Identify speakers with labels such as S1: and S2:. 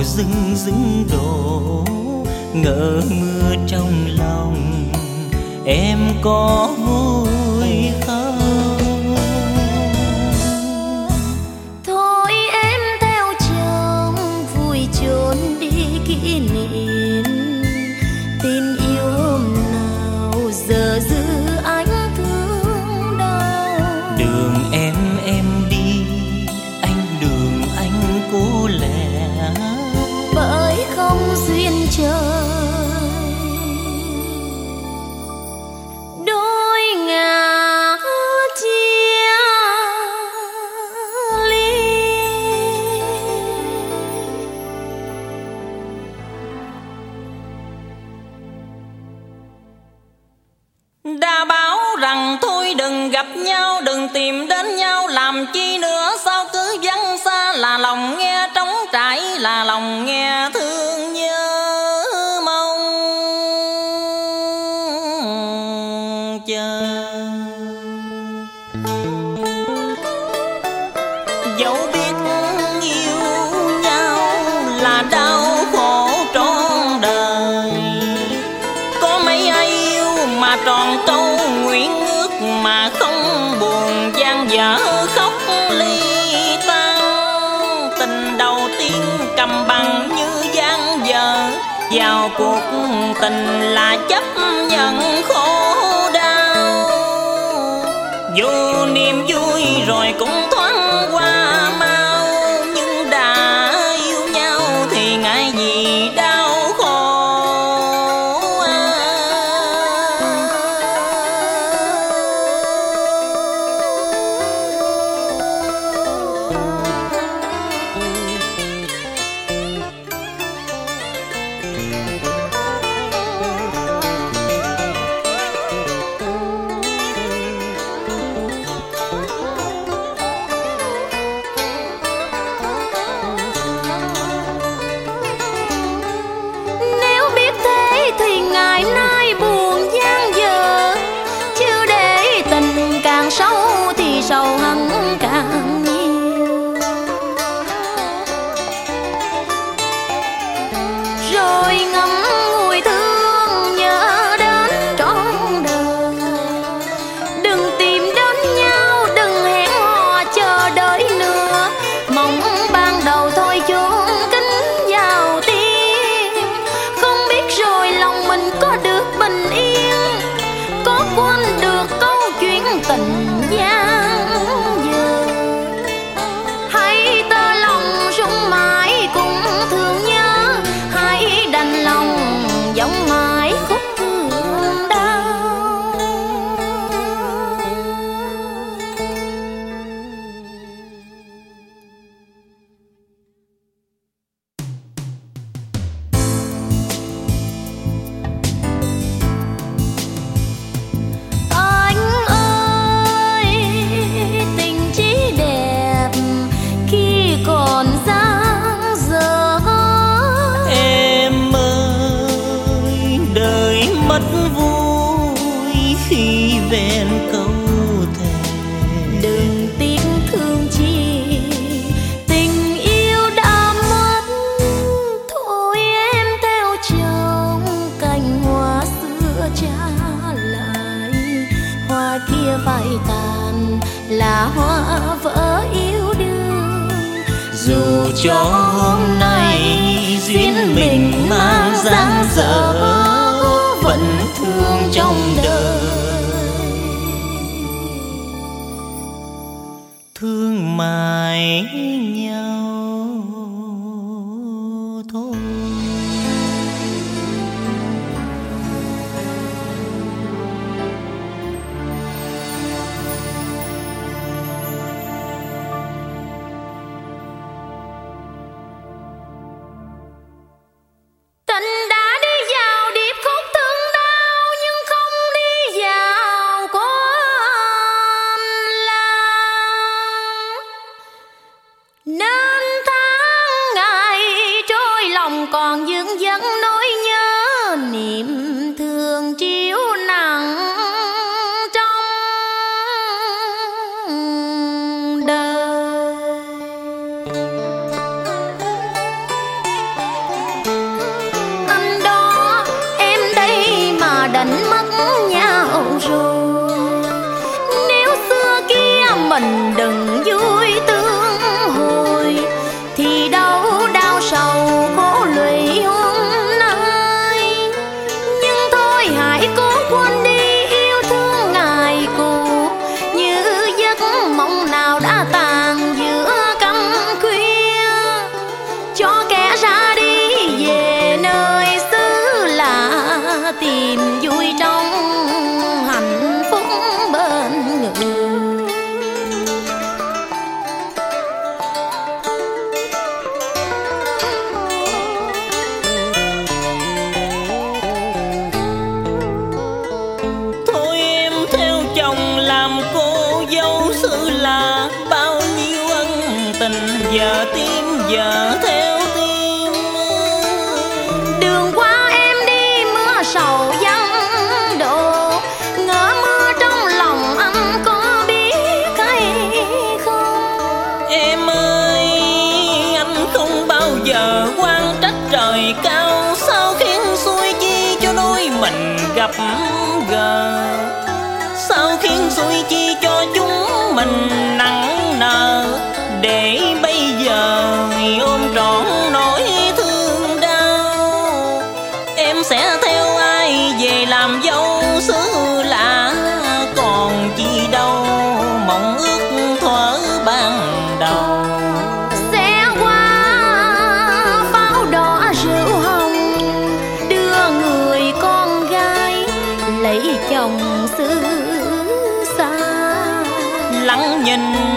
S1: rưng rưng đổ, ngỡ mưa trong lòng em có vui không?
S2: Thôi em theo chồng vui trốn đi kỷ niệm, tình yêu hôm nào giờ giữ anh thương đau.
S1: Đường em đi, anh đường anh cố lẽ,
S2: bởi không duyên trời đôi ngả chia ly.
S3: Đã bảo rằng thôi đừng gặp nhau, đừng tìm đến nhau làm chi nữa, sao cứ vắng xa, là lòng nghe trống trải, là lòng nghe thương nhớ mong chờ. Dẫu biết yêu nhau là đau khổ trọn đời, có mấy ai yêu mà tròn câu nguyện ước mà không buồn gian dở khóc ly tan. Tình đầu tiên cầm bằng như gian dở, vào cuộc tình là chấp nhận khổ đau. Dù niềm vui rồi cũng thoáng qua mau, nhưng đã yêu nhau thì ngại gì đau khổ.
S2: Nếu biết thế thì ngày nay buồn gian dở, chứ để tình càng sâu thì sầu hằn càng nhiều. Rồi ngắm ngùi thương nhớ đến trọn đời, đừng tìm đến nhau, đừng hẹn hò chờ đợi nữa. Mong ban đầu thôi chốn kính vào tim, không biết rồi lòng mình có được bình yên, có quên được câu chuyện tình gian dở. Hãy tơ lòng rung mãi cũng thương nhớ, hãy đành lòng giống mãi khúc thương đau. Anh ơi, tình chỉ đẹp khi còn dang dở.
S1: Em ơi, đời mất vui khi ven câu thề.
S2: Đừng tiếc thương chi, tình yêu đã mất. Thôi em theo chồng cành hoa xưa trả lại, hoa kia phải tàn là hoa vỡ yêu đương.
S1: Dù cho hôm nay duyên mình mang dáng dở, vẫn thương trong đời, thương mãi nhau thôi.
S2: Tình đã đi vào điệp khúc thương đau, nhưng không đi vào con lao. Nên tháng ngày trôi lòng còn vương vấn nỗi nhớ, niềm thương chiếu nặng trong đời. mình đừng vui tương hồi, thì đâu đau sầu khổ lụy hôm nay. Nhưng thôi hãy cố quên đi yêu thương ngày cũ, như giấc mộng nào đã tàn giữa canh khuya. Cho kẻ ra đi về nơi xứ lạ, tìm vui trong hạnh phúc bên người.
S3: Thôi em theo chồng làm cô dâu xứ lạ, bao nhiêu ân tình giờ tim giờ theo tim.
S2: Đường qua em đi mưa sầu vắng độ, ngỡ mưa trong lòng anh có biết hay không?
S3: Em ơi, anh không bao giờ quan trách trời cao, sao khiến xuôi chi cho đôi mình gặp gỡ, sao khiến xuôi chi cho chúng mình nặng nợ, để bây giờ ôm trọn nỗi thương đau. Em sẽ theo ai về làm dâu xứ lạ, còn chi đâu mộng ước thuở ban đầu.
S2: Sẽ qua pháo đỏ rượu hồng, đưa người con gái lấy chồng xứ xa.
S3: Lắng nhìn